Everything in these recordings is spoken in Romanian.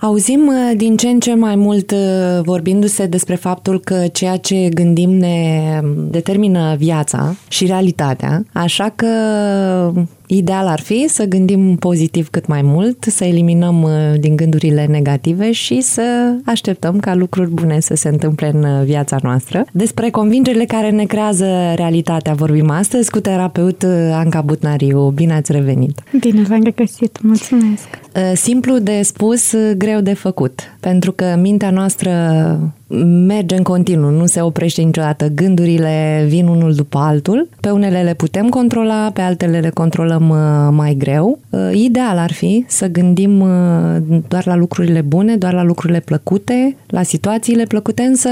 Auzim din ce în ce mai mult vorbindu-se despre faptul că ceea ce gândim ne determină viața și realitatea, așa că ideal ar fi să gândim pozitiv cât mai mult, să eliminăm din gândurile negative și să așteptăm ca lucruri bune să se întâmple în viața noastră. Despre convingerile care ne creează realitatea vorbim astăzi cu terapeut Anca Butnariu. Bine ați revenit! Bine v-am regăsit, mulțumesc! Simplu de spus, greu de făcut, pentru că mintea noastră merge în continuu, nu se oprește niciodată. Gândurile vin unul după altul. Pe unele le putem controla, pe altele le controlăm mai greu. Ideal ar fi să gândim doar la lucrurile bune, doar la lucrurile plăcute, la situațiile plăcute, însă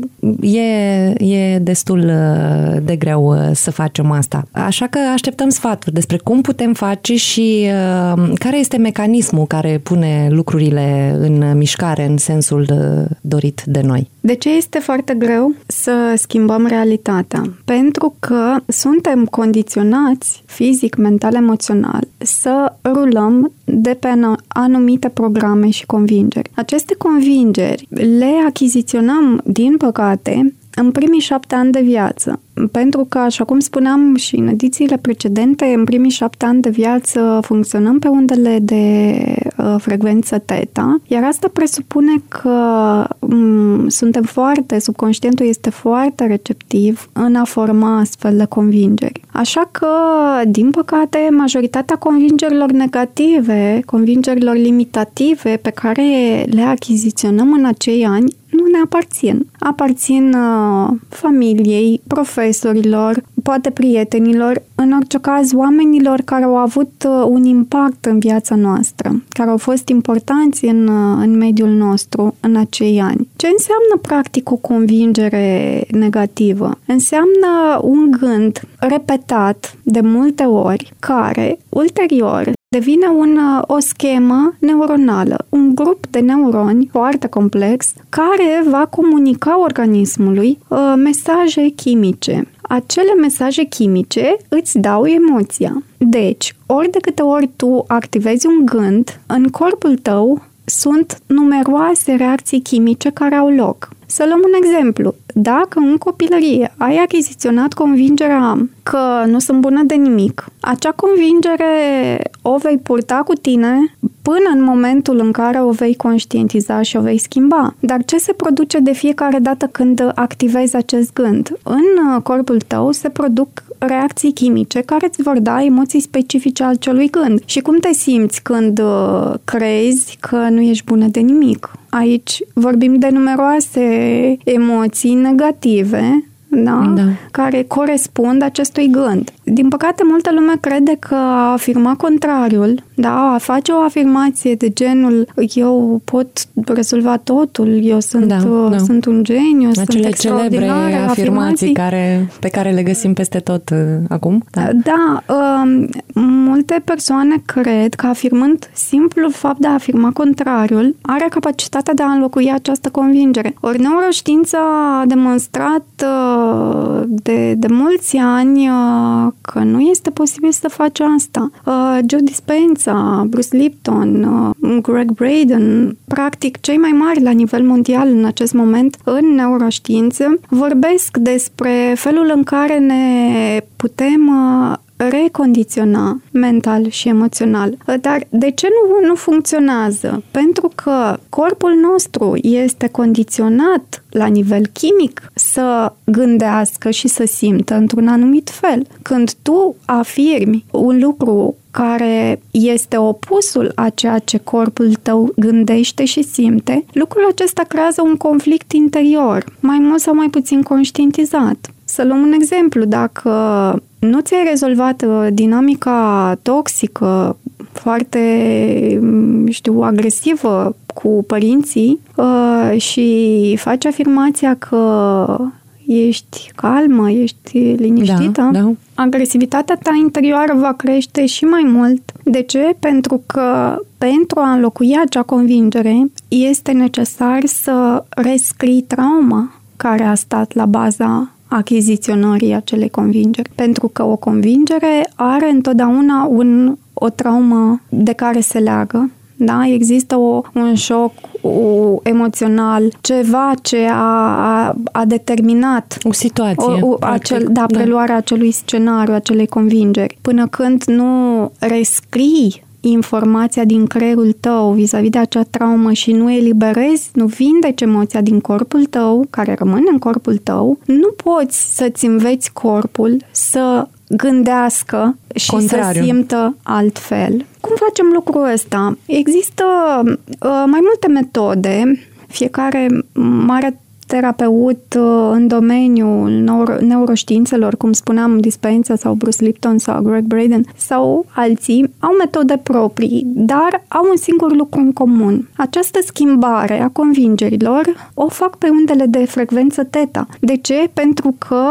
e destul de greu să facem asta. Așa că așteptăm sfaturi despre cum putem face și care este mecanismul care pune lucrurile în mișcare în sensul dorit de noi. De ce este foarte greu să schimbăm realitatea? Pentru că suntem condiționați fizic, mental, emoțional să rulăm de pe anumite programe și convingeri. Aceste convingeri le achiziționăm, din păcate, în primii 7 ani de viață. Pentru că, așa cum spuneam și în edițiile precedente, în primii 7 ani de viață funcționăm pe undele de frecvență teta, iar asta presupune că subconștientul este foarte receptiv în a forma astfel de convingeri. Așa că, din păcate, majoritatea convingerilor negative, convingerilor limitative pe care le achiziționăm în acei ani, nu ne aparțin. Aparțin familiei, profesorilor, poate prietenilor, în orice caz oamenilor care au avut un impact în viața noastră, care au fost importanți în mediul nostru în acei ani. Ce înseamnă practic o convingere negativă? Înseamnă un gând repetat de multe ori, care ulterior devine o schemă neuronală, un grup de neuroni foarte complex care va comunica organismului mesaje chimice. Acele mesaje chimice îți dau emoția. Deci, ori de câte ori tu activezi un gând, în corpul tău sunt numeroase reacții chimice care au loc. Să luăm un exemplu. Dacă în copilărie ai achiziționat convingerea că nu sunt bună de nimic, acea convingere o vei purta cu tine până în momentul în care o vei conștientiza și o vei schimba. Dar ce se produce de fiecare dată când activezi acest gând? În corpul tău se produc reacții chimice care îți vor da emoții specifice al celui gând. Și cum te simți când crezi că nu ești bună de nimic? Aici vorbim de numeroase emoții negative, da? Care corespund acestui gând. Din păcate, multă lume crede că a afirma contrariul, a face o afirmație de genul eu pot rezolva totul, eu sunt un geniu, acele sunt extraordinare. Acele celebre afirmații pe care le găsim peste tot acum. Multe persoane cred că afirmând simplul fapt de a afirma contrariul are capacitatea de a înlocui această convingere. Ori neuroștiința a demonstrat de mulți ani că nu este posibil să faci asta. Joe Dispenza, Bruce Lipton, Greg Braden, practic cei mai mari la nivel mondial în acest moment în neuroștiință, vorbesc despre felul în care ne putem recondiționa mental și emoțional. Dar de ce nu funcționează? Pentru că corpul nostru este condiționat la nivel chimic să gândească și să simtă într-un anumit fel. Când tu afirmi un lucru care este opusul a ceea ce corpul tău gândește și simte, lucrul acesta creează un conflict interior, mai mult sau mai puțin conștientizat. Să luăm un exemplu, dacă nu ți-ai rezolvat dinamica toxică, foarte, agresivă cu părinții și faci afirmația că ești calmă, ești liniștită, agresivitatea ta interioară va crește și mai mult. De ce? Pentru că pentru a înlocui acea convingere este necesar să rescrii trauma care a stat la baza achiziționării acelei convingeri. Pentru că o convingere are întotdeauna o traumă de care se leagă, Da? Există un șoc emoțional, ceva ce a determinat o situație, preluarea acelui scenariu, acelei convingeri. Până când nu rescrii informația din creierul tău vis-a-vis de acea traumă și nu eliberezi, nu vindeci emoția din corpul tău, care rămâne în corpul tău, nu poți să-ți înveți corpul să gândească și să simtă altfel. Cum facem lucrul ăsta? Există mai multe metode, fiecare mare terapeut în domeniul neuroștiințelor, cum spuneam, Dispenza sau Bruce Lipton sau Greg Braden sau alții, au metode proprii, dar au un singur lucru în comun. Această schimbare a convingerilor o fac pe undele de frecvență theta. De ce? Pentru că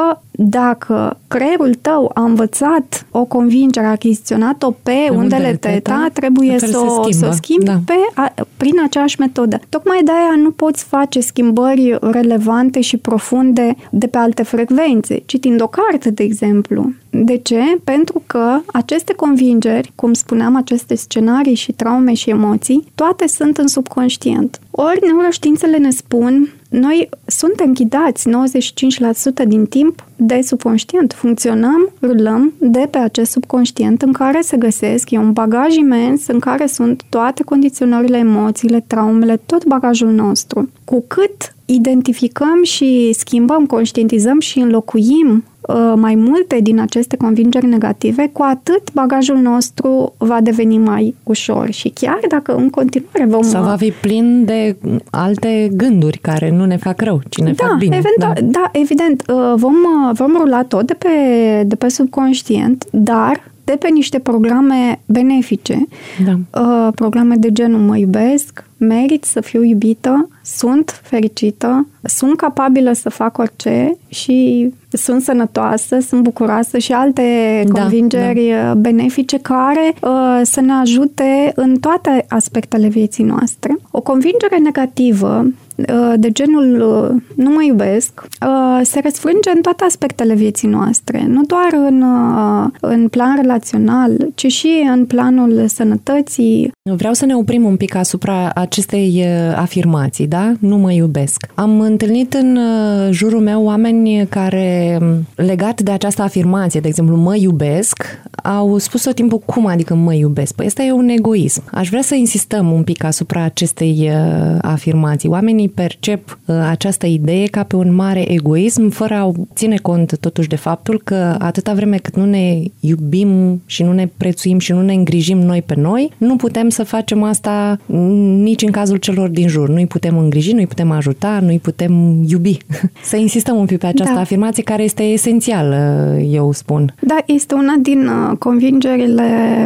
dacă creierul tău a învățat o convingere, a achiziționat-o pe undele theta, trebuie să o schimbi prin aceeași metodă. Tocmai de-aia nu poți face schimbări relevante și profunde de pe alte frecvențe, citind o carte, de exemplu. De ce? Pentru că aceste convingeri, cum spuneam, aceste scenarii și traume și emoții, toate sunt în subconștient. Ori neuroștiințele ne spun, noi suntem ghidați 95% din timp de subconștient. Funcționăm, rulăm de pe acest subconștient în care se găsesc, e un bagaj imens în care sunt toate condiționările, emoțiile, traumele, tot bagajul nostru. Cu cât identificăm și schimbăm, conștientizăm și înlocuim mai multe din aceste convingeri negative, cu atât bagajul nostru va deveni mai ușor. Și chiar dacă în continuare vom... Sau va fi plin de alte gânduri care nu ne fac rău, ci ne fac bine. Evident. Vom rula tot de pe subconștient, dar de pe niște programe benefice. Programe de genul mă iubesc, merit să fiu iubită, sunt fericită, sunt capabilă să fac orice și sunt sănătoasă, sunt bucuroasă și alte convingeri benefice care să ne ajute în toate aspectele vieții noastre. O convingere negativă de genul nu mă iubesc se răsfrânge în toate aspectele vieții noastre, nu doar în plan relațional, ci și în planul sănătății. Vreau să ne oprim un pic asupra acestei afirmații, da? Nu mă iubesc. Am întâlnit în jurul meu oameni care, legat de această afirmație, de exemplu, mă iubesc, au spus tot timpul, cum adică mă iubesc? Păi ăsta e un egoism. Aș vrea să insistăm un pic asupra acestei afirmații. Oamenii percep această idee ca pe un mare egoism, fără a ține cont totuși de faptul că atâta vreme cât nu ne iubim și nu ne prețuim și nu ne îngrijim noi pe noi, nu putem să facem asta nici în cazul celor din jur. Nu îi putem îngriji, nu îi putem ajuta, nu îi putem iubi. Să insistăm un pic pe această afirmație care este esențială, eu spun. Da, este una din convingerile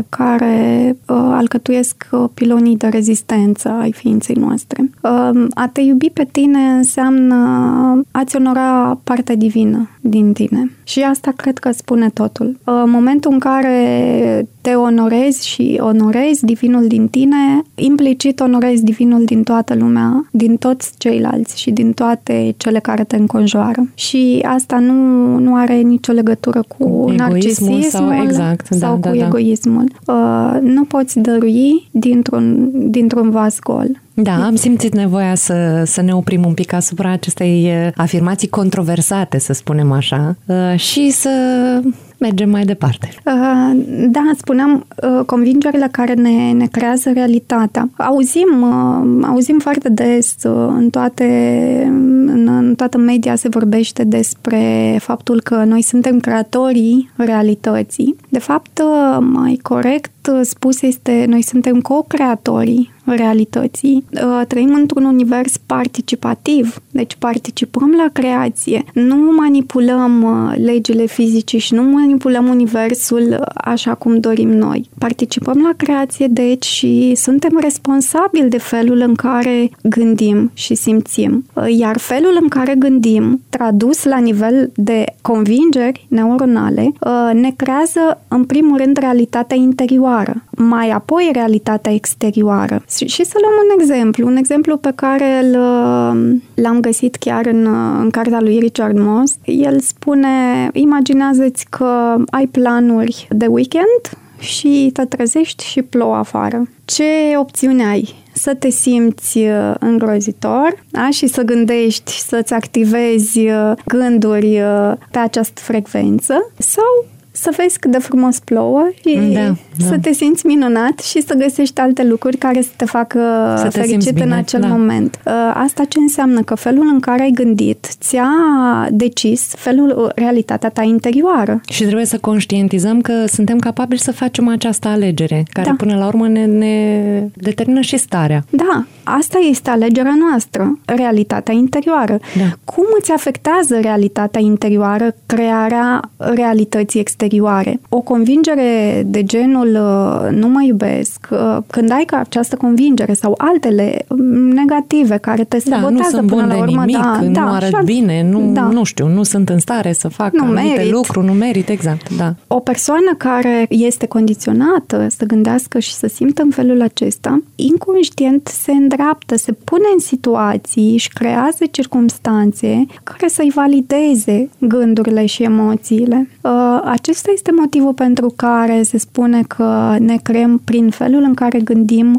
care alcătuiesc pilonii de rezistență ai ființei noastre. A te iubi pe tine înseamnă a-ți onora partea divină din tine. Și asta cred că spune totul. Momentul în care te onorezi și onorezi divinul din tine, implicit onorezi divinul din toată lumea, din toți ceilalți și din toate cele care te înconjoară. Și asta nu are nicio legătură cu narcisismul sau cu egoismul. Nu poți dărui dintr-un vas gol. Da, am simțit nevoia să ne oprim un pic asupra acestei afirmații controversate, să spunem așa, și să mergem mai departe. Da, spuneam, convingerile care ne creează realitatea. Auzim foarte des, în toată media se vorbește despre faptul că noi suntem creatorii realității. De fapt, mai corect spus este, noi suntem co-creatorii realității. Trăim într-un univers participativ, deci participăm la creație. Nu manipulăm legile fizicii și nu manipulăm universul așa cum dorim noi. Participăm la creație, deci, și suntem responsabili de felul în care gândim și simțim. Iar felul în care gândim, tradus la nivel de convingeri neuronale, ne creează, în primul rând, realitatea interioară, mai apoi realitatea exterioară. Și să luăm un exemplu pe care l-am găsit chiar în cartea lui Richard Moss. El spune, imaginează-ți că ai planuri de weekend și te trezești și plouă afară. Ce opțiune ai? Să te simți îngrozitor, da? Și să gândești, să-ți activezi gânduri pe această frecvență, sau să vezi cât de frumos plouă și să te simți minunat și să găsești alte lucruri care să te facă fericit în acel moment. Asta ce înseamnă? Că felul în care ai gândit ți-a decis realitatea ta interioară. Și trebuie să conștientizăm că suntem capabili să facem această alegere, care până la urmă ne determină și starea. Da, asta este alegerea noastră, realitatea interioară. Da. Cum îți afectează realitatea interioară crearea realității exterioare? O convingere de genul nu mă iubesc, când ai această convingere sau altele negative care te sabotează până la urmă, nu arăt bine, nu știu, nu sunt în stare să fac anumite lucruri, nu merit, exact, da. O persoană care este condiționată să gândească și să simtă în felul acesta, inconștient se îndreaptă, se pune în situații și creează circumstanțe care să-i valideze gândurile și emoțiile. Acesta este motivul pentru care se spune că ne creăm prin felul în care gândim,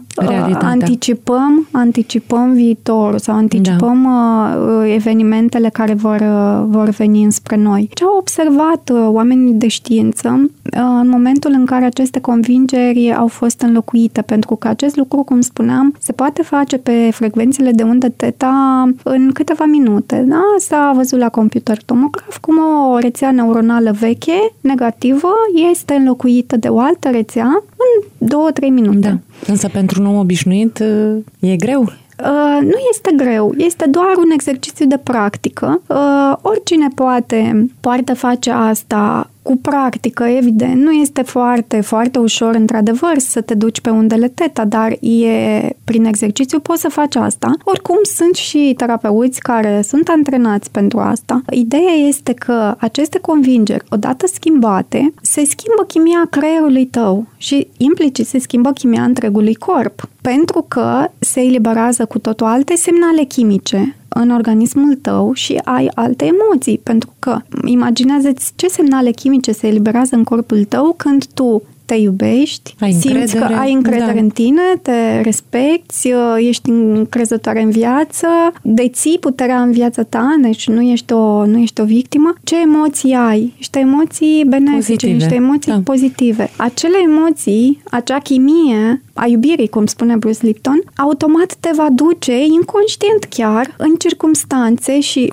anticipăm viitorul sau anticipăm evenimentele care vor veni înspre noi. Ce au observat oamenii de știință în momentul în care aceste convingeri au fost înlocuite, pentru că acest lucru, cum spuneam, se poate face pe frecvențele de undă theta în câteva minute. Da? S-a văzut la computer tomograf cum o rețea neuronală veche, negativă, este înlocuită de o altă rețea în 2-3 minute. Da. Însă pentru un om obișnuit e greu. Nu este greu, este doar un exercițiu de practică. Oricine poate face asta cu practică, evident. Nu este foarte, foarte ușor, într-adevăr, să te duci pe undele theta, dar prin exercițiu poți să faci asta. Oricum, sunt și terapeuți care sunt antrenați pentru asta. Ideea este că aceste convingeri, odată schimbate, se schimbă chimia creierului tău și implicit se schimbă chimia întregului corp, pentru că se eliberează cu totul alte semnale chimice în organismul tău și ai alte emoții, pentru că imaginează-ți ce semnale chimice se eliberează în corpul tău când tu te iubești, simți că ai încredere în tine, te respecti, ești încrezătoare în viață, deții puterea în viața ta, deci nu ești o victimă. Ce emoții ai? Niște emoții benefice, niște emoții pozitive. Acele emoții, acea chimie a iubirii, cum spune Bruce Lipton, automat te va duce, inconștient chiar, în circumstanțe și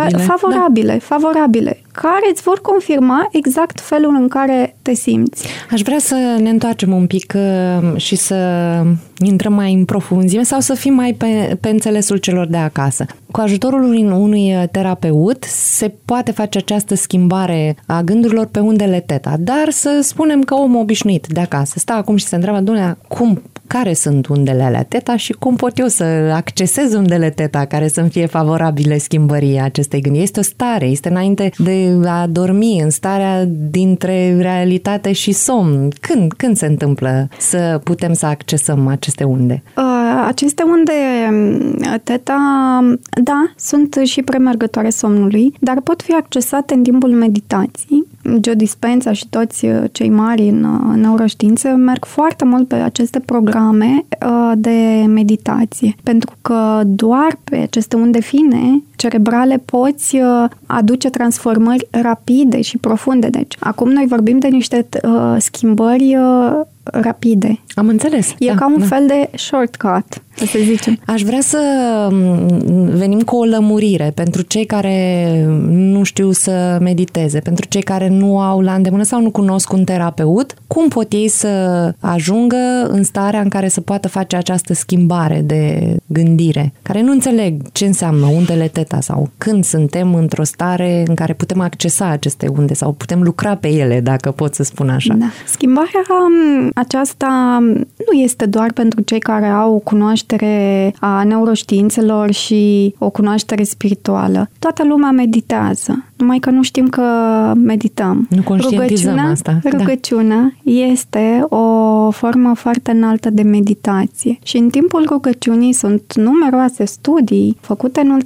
favorabile, care îți vor confirma exact felul în care te simți. Aș vrea să ne întoarcem un pic și să intrăm mai în profunzime sau să fim mai pe înțelesul celor de acasă. Cu ajutorul unui terapeut se poate face această schimbare a gândurilor pe undele theta, dar să spunem că omul obișnuit de acasă stă acum și se întreabă, Doamne, care sunt undele alea theta și cum pot eu să accesez undele theta care să-mi fie favorabile schimbării acestei gândiri. Este o stare, este înainte de a dormi, în starea dintre realitate și somn. Când se întâmplă să putem să accesăm aceste unde? Aceste unde theta, da, sunt și premergătoare somnului, dar pot fi accesate în timpul meditației. Joe Dispenza și toți cei mari în neuroștiință merg foarte mult pe aceste programe de meditație, pentru că doar pe aceste unde fine cerebrale poți aduce transformări rapide și profunde. Deci, acum noi vorbim de niște schimbări rapide. Am înțeles. E ca un fel de shortcut, să zicem. Aș vrea să venim cu o lămurire pentru cei care nu știu să mediteze, pentru cei care nu au la îndemână sau nu cunosc un terapeut. Cum pot ei să ajungă în starea în care să poată face această schimbare de gândire, care nu înțeleg ce înseamnă undele theta sau când suntem într-o stare în care putem accesa aceste unde sau putem lucra pe ele, dacă pot să spun așa. Da. Schimbarea aceasta nu este doar pentru cei care au cunoaștere a neuroștiințelor și o cunoaștere spirituală. Toată lumea meditează, numai că nu știm că medităm. Nu conștientizăm asta. Rugăciunea este o formă foarte înaltă de meditație și în timpul rugăciunii sunt numeroase studii făcute în ultimul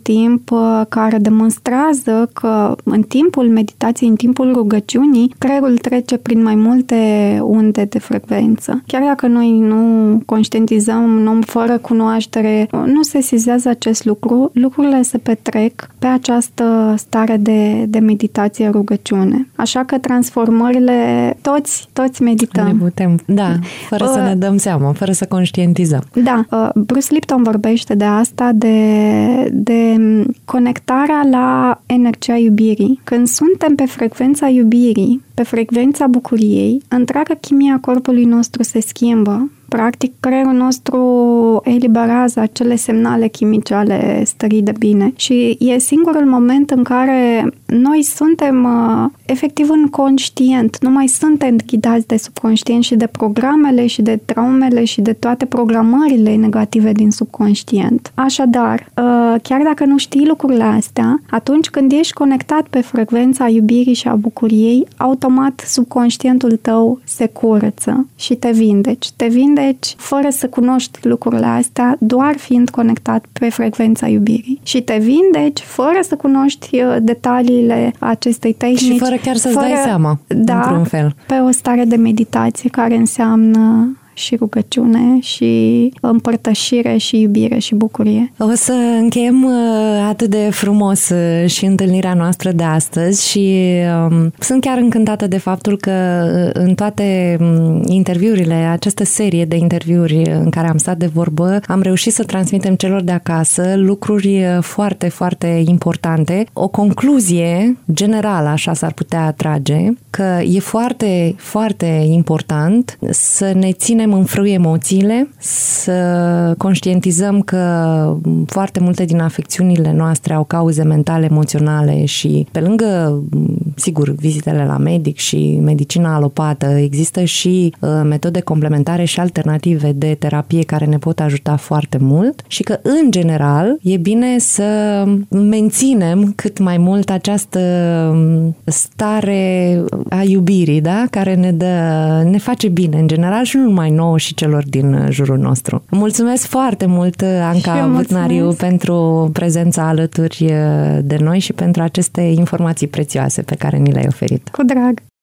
timp care demonstrează că în timpul meditației, în timpul rugăciunii, creierul trece prin mai multe unde de frecvență. Chiar dacă noi nu conștientizăm, fără cunoaștere, nu se sesizează acest lucru, lucrurile se petrec pe această stare de meditație, rugăciune. Așa că transformările, toți medităm. Ne putem, fără să ne dăm seama, fără să conștientizăm. Da, Bruce Lipton vorbește de asta, de conectarea la energia iubirii. Când suntem pe frecvența iubirii, pe frecvența bucuriei, întreaga chimie a corpului nostru se schimbă. Practic, creierul nostru eliberează acele semnale chimice ale stării de bine și e singurul moment în care noi suntem efectiv inconștient, nu mai suntem ghidați de subconștient și de programele și de traumele și de toate programările negative din subconștient. Așadar, chiar dacă nu știi lucrurile astea, atunci când ești conectat pe frecvența iubirii și a bucuriei, automat subconștientul tău se curăță și te vindeci. Te vindeci fără să cunoști lucrurile astea, doar fiind conectat pe frecvența iubirii. Și te vindeci fără să cunoști detaliile acestei tehnici. Și fără chiar să-ți dai seama, într-un fel. Pe o stare de meditație care înseamnă și rugăciune și împărtășire și iubire și bucurie. O să încheiem atât de frumos și întâlnirea noastră de astăzi și sunt chiar încântată de faptul că în toate interviurile, această serie de interviuri în care am stat de vorbă, am reușit să transmitem celor de acasă lucruri foarte, foarte importante. O concluzie generală, așa s-ar putea trage, că e foarte, foarte important să ne ținem în frâu emoțiile, să conștientizăm că foarte multe din afecțiunile noastre au cauze mentale, emoționale și pe lângă, sigur, vizitele la medic și medicina alopată, există și metode complementare și alternative de terapie care ne pot ajuta foarte mult și că, în general, e bine să menținem cât mai mult această stare a iubirii, da? Care ne face bine, în general, și nu numai nouă și celor din jurul nostru. Mulțumesc foarte mult, Anca Butnariu, pentru prezența alături de noi și pentru aceste informații prețioase pe care ni le-ai oferit. Cu drag!